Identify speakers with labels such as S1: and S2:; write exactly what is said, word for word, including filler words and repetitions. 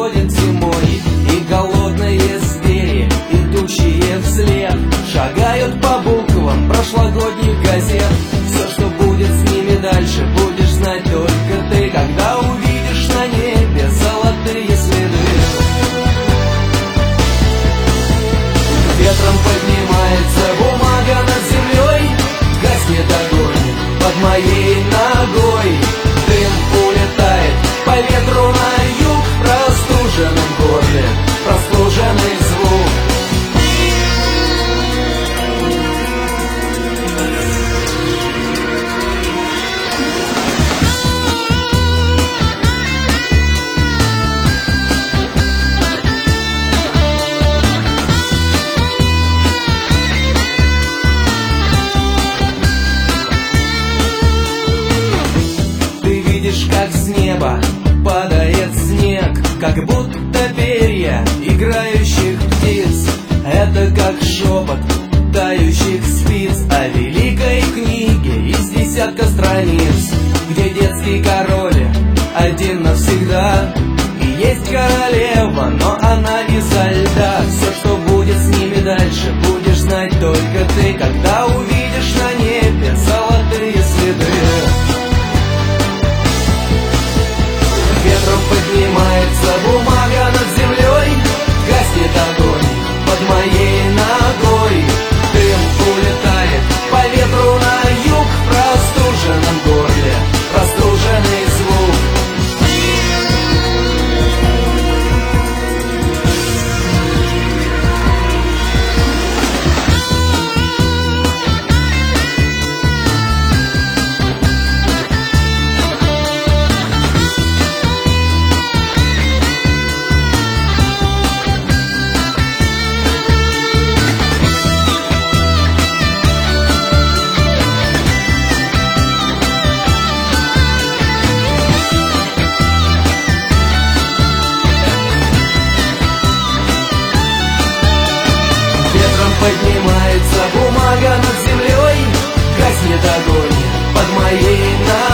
S1: приходит зимой, и голодные звери, идущие вслед, шагают по буквам прошлогодних газет. Все, что будет с ними дальше, будешь знать только ты, когда увидишь на небе золотые следы. Ветром поднимается бумага над землей, гаснет огонь под моей ногой. Дым улетает по ветру на юг, в простуженном горле простуженный звук. Как с неба падает снег, как будто перья играющих птиц. Это как шепот тающих спиц о великой книге из десятка страниц, где детский король один навсегда, и есть королева, но она изо льда. Все, что будет с ними дальше, будешь знать только ты, когда увидишь на небе золотые следы. Ветром поднимается бумага над землей, гаснет огонь под моей ногой. Дым улетает по ветру на юг, в простуженном горле простуженный звук. Поднимается бумага над землей, гаснет огонь под моей ногой.